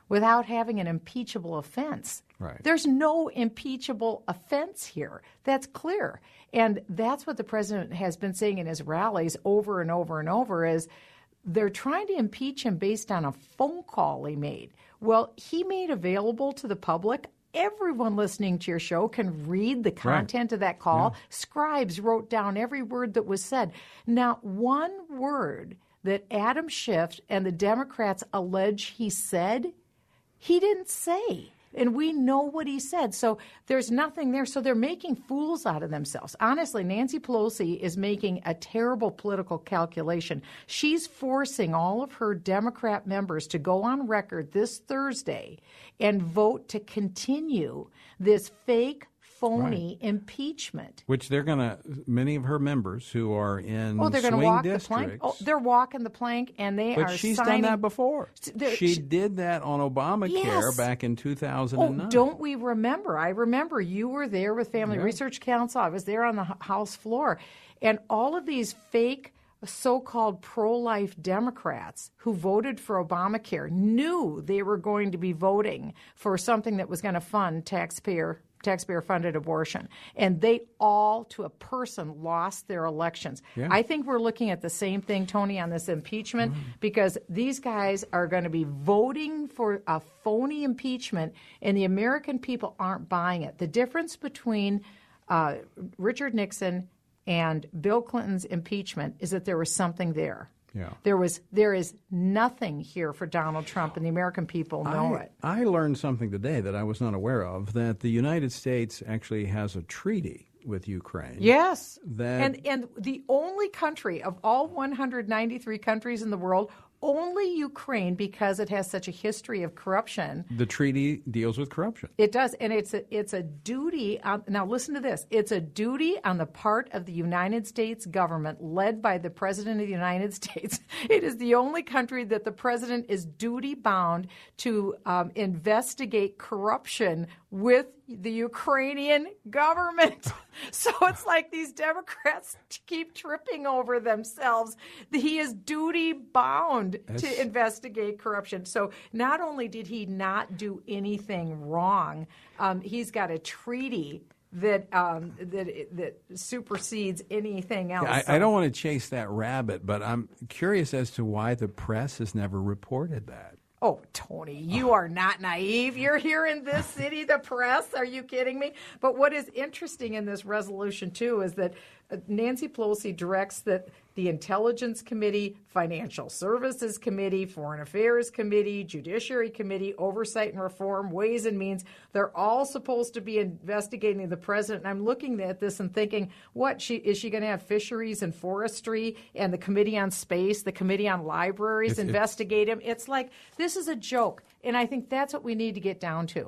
Speaker 9: without having an impeachable offense.
Speaker 2: Right.
Speaker 9: There's no impeachable offense here. That's clear. And that's what the president has been saying in his rallies over and over and over is they're trying to impeach him based on a phone call he made. Well, he made available to the public. Everyone listening to your show can read the content right. of that call. Yeah. Scribes wrote down every word that was said. Not one word that Adam Schiff and the Democrats allege he said, he didn't say. And we know what he said. So there's nothing there. So they're making fools out of themselves. Honestly, Nancy Pelosi is making a terrible political calculation. She's forcing all of her Democrat members to go on record this Thursday and vote to continue this fake, phony right. impeachment.
Speaker 2: Which they're going to, many of her members who are in
Speaker 9: oh, they're going to
Speaker 2: swing
Speaker 9: walk
Speaker 2: districts.
Speaker 9: The plank. Oh, they're walking the plank, and they
Speaker 2: but
Speaker 9: are
Speaker 2: she's
Speaker 9: signing.
Speaker 2: done that before. She
Speaker 9: she,
Speaker 2: did that on Obamacare
Speaker 9: yes.
Speaker 2: back in two thousand nine.
Speaker 9: Oh, don't we remember? I remember you were there with Family
Speaker 2: yeah.
Speaker 9: Research Council. I was there on the House floor. And all of these fake so-called pro-life Democrats who voted for Obamacare knew they were going to be voting for something that was going to fund taxpayer taxpayer-funded abortion. And they all, to a person, lost their elections. Yeah. I think we're looking at the same thing, Tony, on this impeachment, mm-hmm. because these guys are going to be voting for a phony impeachment, and the American people aren't buying it. The difference between uh, Richard Nixon and Bill Clinton's impeachment is that there was something there.
Speaker 2: Yeah.
Speaker 9: There was there is nothing here for Donald Trump, and the American people know
Speaker 2: I,
Speaker 9: it.
Speaker 2: I learned something today that I was not aware of, that the United States actually has a treaty with Ukraine.
Speaker 9: Yes.
Speaker 2: That
Speaker 9: and and the only country of all one hundred ninety-three countries in the world, only Ukraine, because it has such a history of corruption.
Speaker 2: The treaty deals with corruption.
Speaker 9: It does, and it's a, it's a duty on, now listen to this. It's a duty on the part of the United States government led by the President of the United States. It is the only country that the President is duty-bound to um, investigate corruption with the Ukrainian government. So it's like these Democrats keep tripping over themselves. He is duty-bound That's... to investigate corruption. So not only did he not do anything wrong, um, he's got a treaty that um, that that supersedes anything else.
Speaker 2: Yeah, I,
Speaker 9: so.
Speaker 2: I don't want to chase that rabbit, but I'm curious as to why the press has never reported that.
Speaker 9: Oh, Tony, you are not naive. You're here in this city, the press. Are you kidding me? But what is interesting in this resolution, too, is that Nancy Pelosi directs that the Intelligence Committee, Financial Services Committee, Foreign Affairs Committee, Judiciary Committee, Oversight and Reform, Ways and Means, they're all supposed to be investigating the president. And I'm looking at this and thinking, what, she, is she going to have Fisheries and Forestry and the Committee on Space, the Committee on Libraries it's, investigate him? It's like, this is a joke. And I think that's what we need to get down to.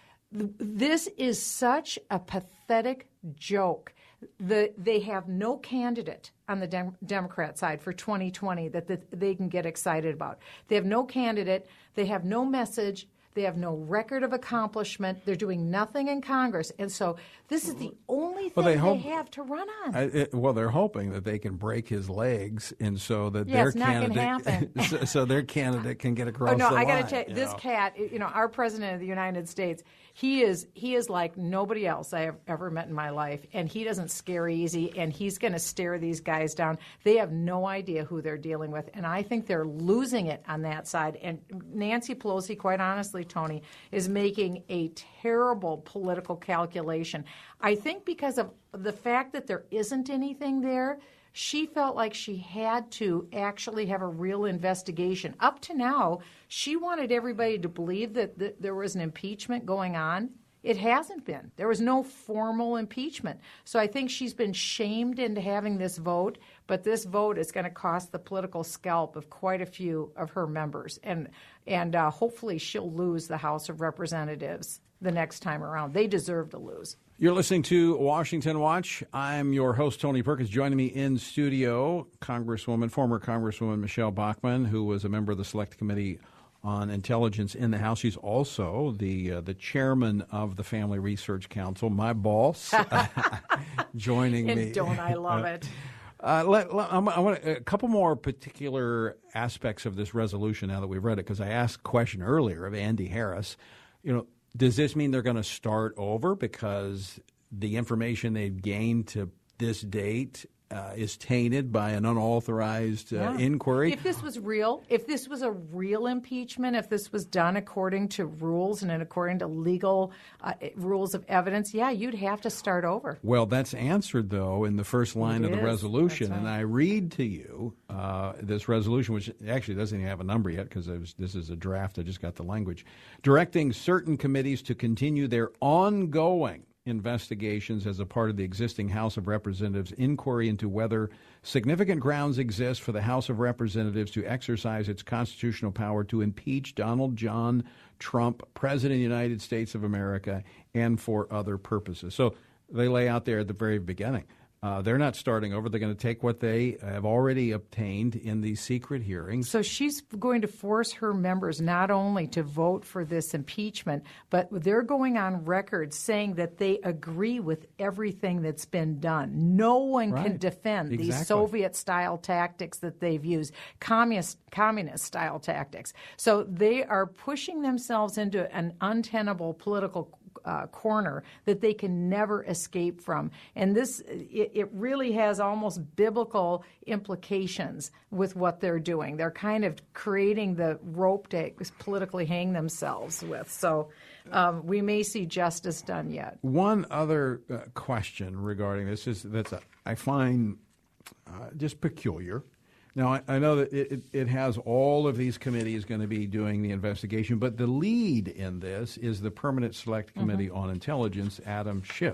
Speaker 9: This is such a pathetic joke. The, they have no candidate on the Dem- Democrat side for twenty twenty that the, they can get excited about. They have no candidate. They have no message. They have no record of accomplishment. They're doing nothing in Congress. And so this is the only thing well, they, hope, they have to run on.
Speaker 2: I, it, well, they're hoping that they can break his legs and so that
Speaker 9: yeah,
Speaker 2: their
Speaker 9: it's not
Speaker 2: candidate so, so their candidate can get across
Speaker 9: oh, no,
Speaker 2: the
Speaker 9: I
Speaker 2: line.
Speaker 9: got to tell you, this know. cat, you know, our president of the United States, he is he is like nobody else I have ever met in my life, and he doesn't scare easy, and he's going to stare these guys down. They have no idea who they're dealing with, and I think they're losing it on that side. And Nancy Pelosi, quite honestly, Tony, is making a terrible political calculation. I think because of the fact that there isn't anything there, she felt like she had to actually have a real investigation. Up to now, she wanted everybody to believe that th- there was an impeachment going on. It hasn't been. There was no formal impeachment. So I think she's been shamed into having this vote, but this vote is going to cost the political scalp of quite a few of her members. And, and uh, hopefully she'll lose the House of Representatives the next time around. They deserve to lose.
Speaker 2: You're listening to Washington Watch. I'm your host, Tony Perkins. Joining me in studio, Congresswoman, former Congresswoman Michelle Bachmann, who was a member of the Select Committee on Intelligence in the House. She's also the uh, the chairman of the Family Research Council, my boss, joining
Speaker 9: and
Speaker 2: me.
Speaker 9: Don't I love it?
Speaker 2: Uh, let, let, I'm, I want a couple more particular aspects of this resolution now that we've read it, because I asked a question earlier of Andy Harris. You know, does this mean they're going to start over because the information they've gained to this date uh, is tainted by an unauthorized uh,
Speaker 9: yeah.
Speaker 2: inquiry?
Speaker 9: If this was real, if this was a real impeachment, if this was done according to rules and according to legal uh, rules of evidence, yeah, you'd have to start over.
Speaker 2: Well, that's answered, though, in the first line
Speaker 9: It
Speaker 2: of the
Speaker 9: is.
Speaker 2: resolution.
Speaker 9: That's right.
Speaker 2: And I read to you uh, this resolution, which actually doesn't even have a number yet because this is a draft. I just got the language. Directing certain committees to continue their ongoing investigations as a part of the existing House of Representatives inquiry into whether significant grounds exist for the House of Representatives to exercise its constitutional power to impeach Donald John Trump, President of the United States of America, and for other purposes. So they lay out there at the very beginning. Uh, they're not starting over. They're going to take what they have already obtained in these secret hearings.
Speaker 9: So she's going to force her members not only to vote for this impeachment, but they're going on record saying that they agree with everything that's been done. No one
Speaker 2: Right.
Speaker 9: can defend
Speaker 2: Exactly.
Speaker 9: these Soviet-style tactics that they've used, communist, communist-style tactics. So they are pushing themselves into an untenable political Uh, corner that they can never escape from. And this, it, it really has almost biblical implications with what they're doing. They're kind of creating the rope to politically hang themselves with. So um, we may see justice done yet.
Speaker 2: One other uh, question regarding this is that's a, I find uh, just peculiar. Now, I, I know that it, it, it has all of these committees going to be doing the investigation, but the lead in this is the Permanent Select Committee mm-hmm. on Intelligence, Adam Schiff.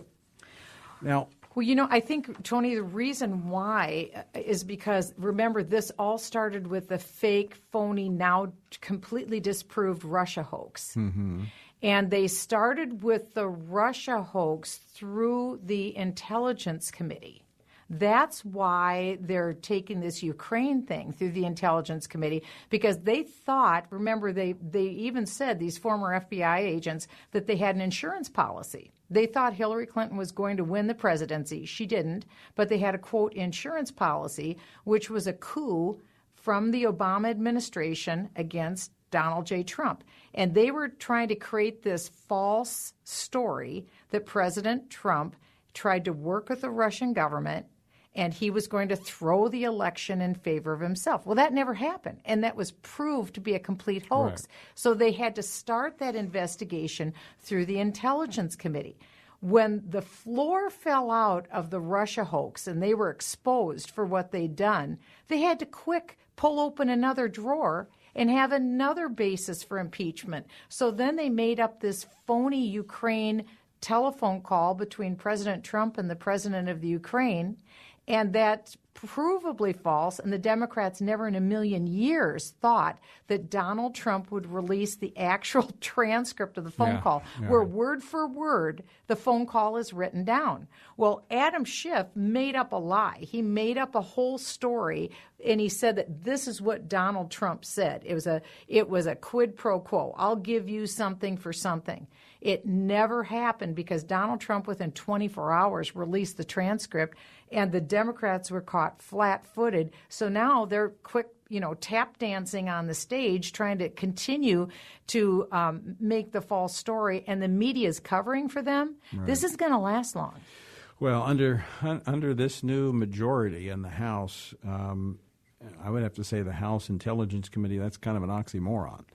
Speaker 2: Now,
Speaker 9: well, you know, I think, Tony, the reason why is because, remember, this all started with the fake, phony, now completely disproved Russia hoax.
Speaker 2: Mm-hmm.
Speaker 9: And they started with the Russia hoax through the Intelligence Committee. That's why they're taking this Ukraine thing through the Intelligence Committee, because they thought, remember, they, they even said, these former F B I agents, that they had an insurance policy. They thought Hillary Clinton was going to win the presidency. She didn't, but they had a, quote, insurance policy, which was a coup from the Obama administration against Donald J. Trump. And they were trying to create this false story that President Trump tried to work with the Russian government and he was going to throw the election in favor of himself. Well, that never happened, and that was proved to be a complete hoax. Right. So they had to start that investigation through the Intelligence Committee. When the floor fell out of the Russia hoax and they were exposed for what they'd done, they had to quick pull open another drawer and have another basis for impeachment. So then they made up this phony Ukraine telephone call between President Trump and the president of the Ukraine, and that's provably false, and the Democrats never in a million years thought that Donald Trump would release the actual transcript of the phone
Speaker 2: yeah,
Speaker 9: call,
Speaker 2: yeah.
Speaker 9: where word for word the phone call is written down. Well, Adam Schiff made up a lie. He made up a whole story, and he said that this is what Donald Trump said. It was a it was a quid pro quo. I'll give you something for something. It never happened because Donald Trump, within twenty-four hours, released the transcript, and the Democrats were caught flat-footed. So now they're quick, you know, tap dancing on the stage, trying to continue to um, make the false story, and the media is covering for them. Right. This is going to last long.
Speaker 2: Well, under under this new majority in the House, um, I would have to say the House Intelligence Committee, that's kind of an oxymoron.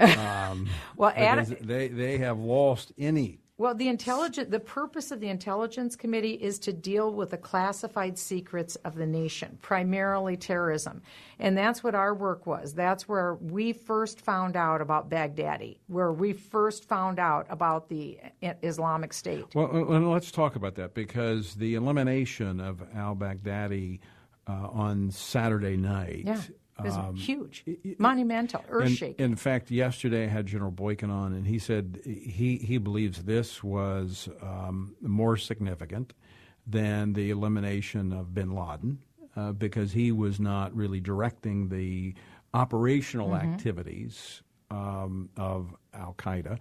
Speaker 2: Um,
Speaker 9: well, Adam,
Speaker 2: they they have lost any.
Speaker 9: Well, the intelligence, the purpose of the Intelligence Committee is to deal with the classified secrets of the nation, primarily terrorism, and that's what our work was. That's where we first found out about Baghdadi, where we first found out about the Islamic State.
Speaker 2: Well, let's talk about that, because the elimination of al-Baghdadi uh, on Saturday night.
Speaker 9: Yeah. It was
Speaker 2: Um,
Speaker 9: huge, monumental, earth-shaking.
Speaker 2: In, in fact, yesterday I had General Boykin on, and he said he, he believes this was um, more significant than the elimination of bin Laden, uh, because he was not really directing the operational mm-hmm. activities um, of al-Qaeda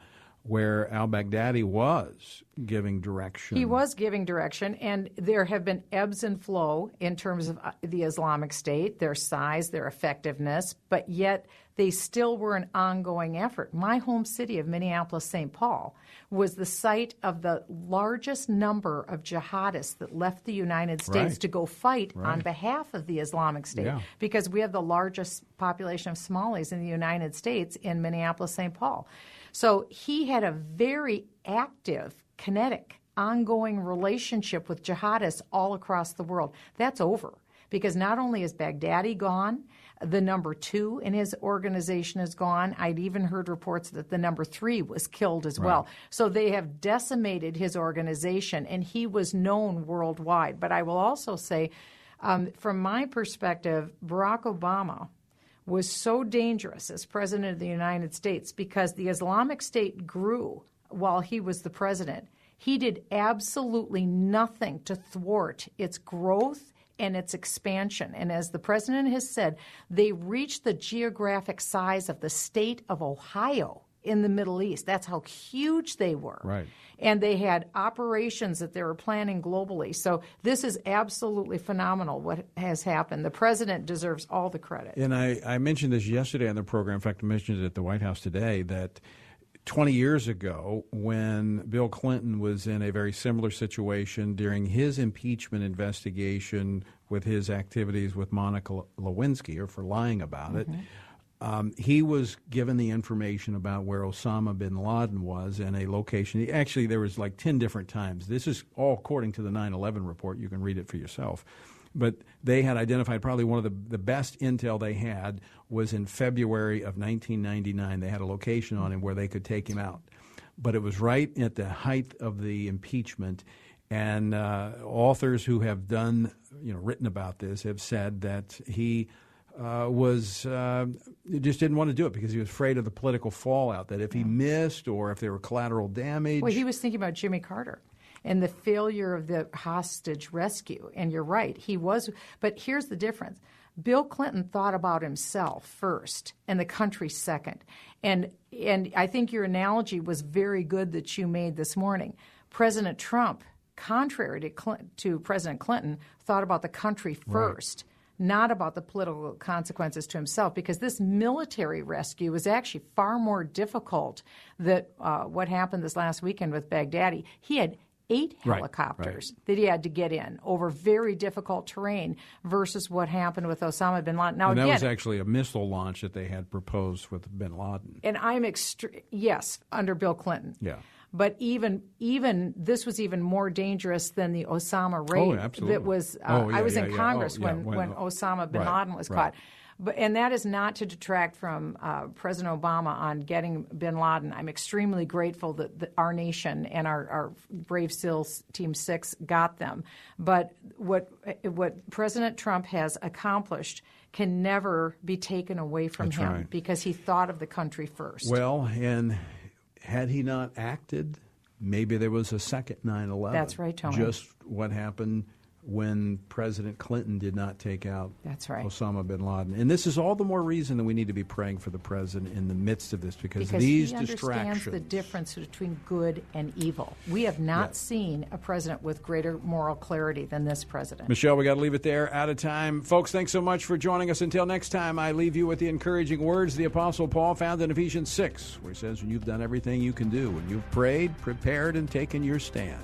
Speaker 2: where al-Baghdadi was giving direction.
Speaker 9: He was giving direction, and there have been ebbs and flow in terms of the Islamic State, their size, their effectiveness, but yet they still were an ongoing effort. My home city of Minneapolis-Saint Paul was the site of the largest number of jihadists that left the United States
Speaker 2: right.
Speaker 9: to go fight
Speaker 2: right.
Speaker 9: on behalf of the Islamic State,
Speaker 2: yeah.
Speaker 9: because we have the largest population of Somalis in the United States in Minneapolis-Saint Paul. So he had a very active, kinetic, ongoing relationship with jihadists all across the world. That's over, because not only is Baghdadi gone, the number two in his organization is gone. I'd even heard reports that the number three was killed as
Speaker 2: right.
Speaker 9: well. So they have decimated his organization, and he was known worldwide. But I will also say, um, from my perspective, Barack Obama was so dangerous as president of the United States because the Islamic State grew while he was the president. He did absolutely nothing to thwart its growth and its expansion. And as the president has said, they reached the geographic size of the state of Ohio in the Middle East. That's how huge they were.
Speaker 2: Right.
Speaker 9: And they had operations that they were planning globally. So this is absolutely phenomenal what has happened. The president deserves all the credit.
Speaker 2: And I, I mentioned this yesterday on the program. In fact, I mentioned it at the White House today, that twenty years ago, when Bill Clinton was in a very similar situation during his impeachment investigation with his activities with Monica Lewinsky, or for lying about mm-hmm. it, um, he was given the information about where Osama bin Laden was and a location. Actually, there was like ten different times. This is all according to the nine eleven report. You can read it for yourself. But they had identified probably one of the, the best intel they had was in February of nineteen ninety-nine. They had a location on him where they could take him out. But it was right at the height of the impeachment. And uh, authors who have done, you know, written about this have said that he uh, was uh, just didn't want to do it because he was afraid of the political fallout, that if he missed or if there were collateral damage.
Speaker 9: Well, he was thinking about Jimmy Carter and the failure of the hostage rescue. And you're right, he was. But here's the difference. Bill Clinton thought about himself first and the country second. And and I think your analogy was very good that you made this morning. President Trump, contrary to, Clinton, to President Clinton, thought about the country first, right. not about the political consequences to himself, because this military rescue was actually far more difficult than uh, what happened this last weekend with Baghdadi. He had eight helicopters
Speaker 2: right, right.
Speaker 9: that he had to get in over very difficult terrain versus what happened with Osama bin Laden. Now,
Speaker 2: and that
Speaker 9: again,
Speaker 2: was actually a missile launch that they had proposed with bin Laden.
Speaker 9: And I'm extre- yes, under Bill Clinton.
Speaker 2: Yeah.
Speaker 9: But even even this was even more dangerous than the Osama raid.
Speaker 2: Oh, absolutely.
Speaker 9: That was uh,
Speaker 2: oh, yeah,
Speaker 9: I was
Speaker 2: yeah,
Speaker 9: in
Speaker 2: yeah.
Speaker 9: Congress
Speaker 2: oh, yeah.
Speaker 9: when,
Speaker 2: when,
Speaker 9: when Osama bin
Speaker 2: right,
Speaker 9: Laden was
Speaker 2: right.
Speaker 9: caught. But, and that is not to detract from uh, President Obama on getting bin Laden. I'm extremely grateful that the, our nation and our, our Brave SEALs Team six got them. But what what President Trump has accomplished can never be taken away from
Speaker 2: That's
Speaker 9: him
Speaker 2: right.
Speaker 9: because he thought of the country first.
Speaker 2: Well, and had he not acted, maybe there was a second nine eleven.
Speaker 9: That's right, Tony.
Speaker 2: Just what happened when President Clinton did not take out
Speaker 9: That's right.
Speaker 2: Osama bin Laden. And this is all the more reason that we need to be praying for the president in the midst of this, because,
Speaker 9: because
Speaker 2: these
Speaker 9: he understands
Speaker 2: distractions.
Speaker 9: the difference between good and evil. We have not
Speaker 2: Yeah.
Speaker 9: seen a president with greater moral clarity than this president.
Speaker 2: Michelle, we got to leave it there. Out of time. Folks, thanks so much for joining us. Until next time, I leave you with the encouraging words the Apostle Paul found in Ephesians six, where he says, when you've done everything you can do, when you've prayed, prepared, and taken your stand,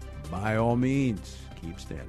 Speaker 2: by all means, keep standing.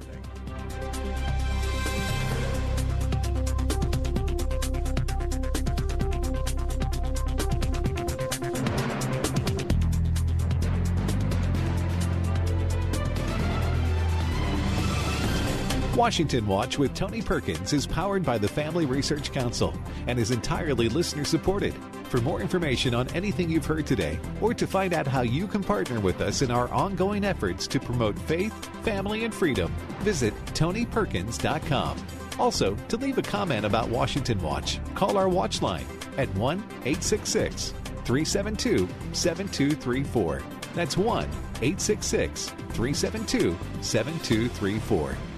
Speaker 1: Washington Watch with Tony Perkins is powered by the Family Research Council and is entirely listener-supported. For more information on anything you've heard today, or to find out how you can partner with us in our ongoing efforts to promote faith, family, and freedom, visit tony perkins dot com. Also, to leave a comment about Washington Watch, call our watch line at one eight six six, three seven two, seven two three four. That's one eight six six, three seven two, seven two three four.